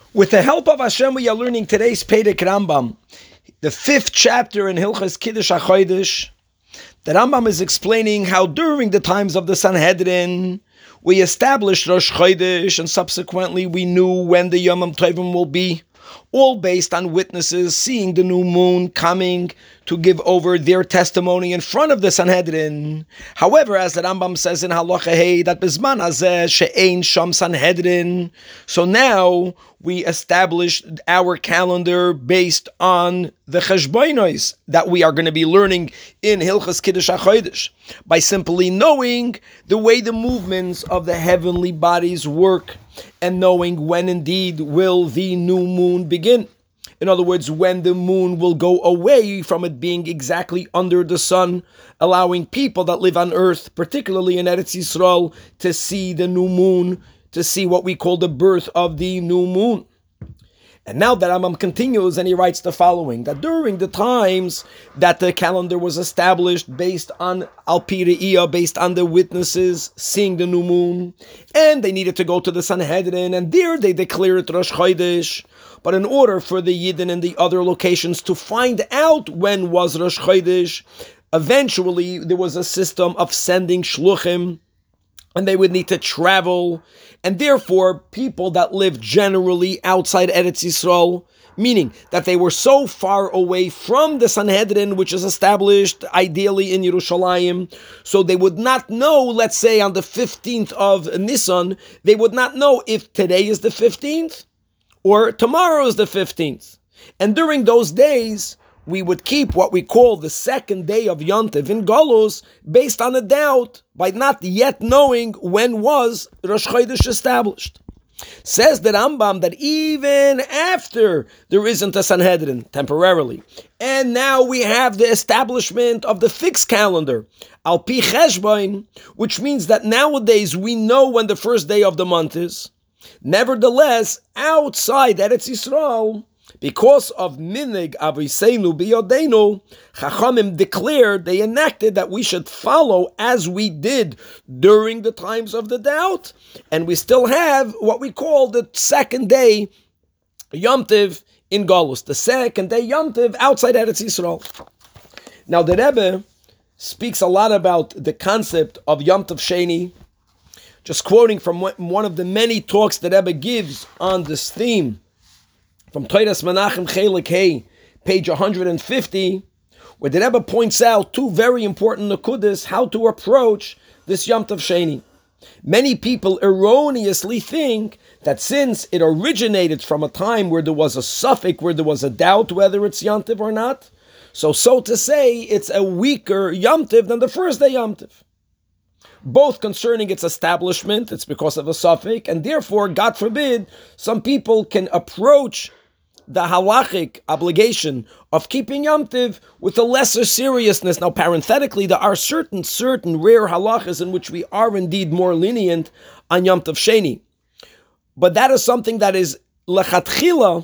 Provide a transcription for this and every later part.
With the help of Hashem, we are learning today's Perek Rambam, the 5th chapter in Hilchos Kiddush HaChodesh. The Rambam is explaining how during the times of the Sanhedrin, we established Rosh Chodesh, and subsequently we knew when the Yom Tovim will be, all based on witnesses seeing the new moon coming to give over their testimony in front of the Sanhedrin. However, as the Rambam says in Halacha Hey, that Bizman Hazeh she'ein sham Sanhedrin, so now we established our calendar based on the cheshbonos that we are going to be learning in Hilchos Kiddush HaChodesh, by simply knowing the way the movements of the heavenly bodies work, and knowing when indeed will the new moon begin. In other words, when the moon will go away from it being exactly under the sun, allowing people that live on earth, particularly in Eretz Yisrael, to see the new moon, to see what we call the birth of the new moon. And now the Rambam continues and he writes the following, that during the times that the calendar was established based on Al Pi Re'iyah, based on the witnesses seeing the new moon, and they needed to go to the Sanhedrin, and there they declared Rosh Chodesh. But in order for the Yidden in the other locations to find out when was Rosh Chodesh, eventually there was a system of sending shluchim, and they would need to travel, and therefore people that lived generally outside Eretz Yisrael, meaning that they were so far away from the Sanhedrin, which is established ideally in Yerushalayim, so they would not know, let's say on the 15th of Nisan, they would not know if today is the 15th or tomorrow is the 15th. And during those days, we would keep what we call the second day of Yom Tov in Golus, based on a doubt, by not yet knowing when was Rosh Chodesh established. Says the Rambam that even after there isn't a Sanhedrin, temporarily, and now we have the establishment of the fixed calendar, Al Pi Cheshbon, which means that nowadays we know when the first day of the month is. Nevertheless, outside Eretz Yisrael, because of Minig Aviseinu Biyodenu, Chachamim declared, they enacted that we should follow as we did during the times of the doubt, and we still have what we call the second day Yom Tov in Golus, the second day Yom Tov outside Eretz Yisrael. Now the Rebbe speaks a lot about the concept of Yom Tov Sheni, just quoting from one of the many talks that Rebbe gives on this theme, from Toras Menachem Chelik Hey, page 150, where the Rebbe points out two very important nekudas, how to approach this Yom Tov Sheni. Many people erroneously think that since it originated from a time where there was a suffix, where there was a doubt whether it's Yom Tov or not, so to say, it's a weaker Yom Tov than the first day Yom Tov. Both concerning its establishment, it's because of a suffix, and therefore, God forbid, some people can approach the halachic obligation of keeping Yom Tov with a lesser seriousness. Now, parenthetically, there are certain rare halachas in which we are indeed more lenient on Yom Tov Sheni. But that is something that is lechatchila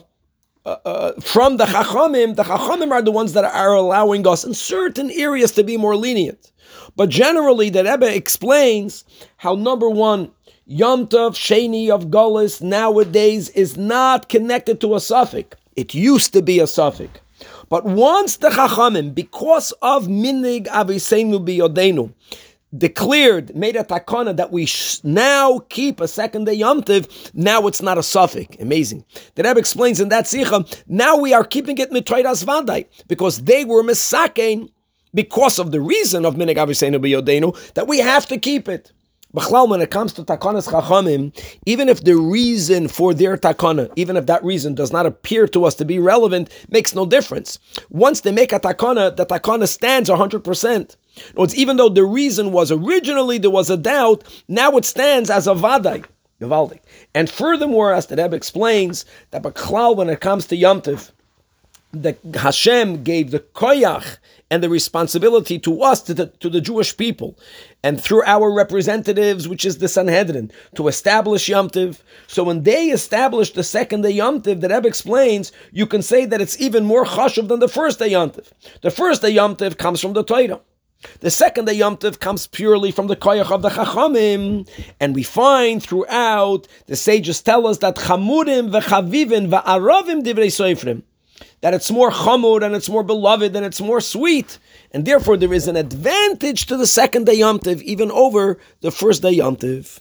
from the Chachamim. The Chachamim are the ones that are allowing us in certain areas to be more lenient. But generally, the Rebbe explains how, number one, Yom Tov Sheni of Golus nowadays is not connected to a suffix. It used to be a suffix. But once the Chachamim, because of Minig Aviseinu Biyodenu, made a takana that we now keep a second day Yom Tov, now it's not a suffix. Amazing. The Rebbe explains in that Sikha, now we are keeping it Mitraidas Vadai, because they were misakein, because of the reason of Minig Aviseinu Biyodenu, that we have to keep it. B'chlal, when it comes to Takanas Chachamim, even if the reason for their Takana, even if that reason does not appear to us to be relevant, makes no difference. Once they make a Takana, the Takana stands 100%. Even though the reason was originally there was a doubt, now it stands as a Vadai. And furthermore, as the Rebbe explains, that B'chlal, when it comes to Yom Tov, the Hashem gave the koyach and the responsibility to us, to the Jewish people, and through our representatives, which is the Sanhedrin, to establish Yom Tov. So when they established the second day Yom Tov, the Rebbe explains, you can say that it's even more chashuv than the first day Yom Tov. The first day Yom Tov comes from the Torah. The second day Yom Tov comes purely from the koyach of the Chachamim, and we find throughout the sages tell us that chamurim v'chavivin v'aravim divrei soifrim, that it's more chamur and it's more beloved and it's more sweet, and therefore there is an advantage to the second day Yom Tov even over the first day Yom Tov.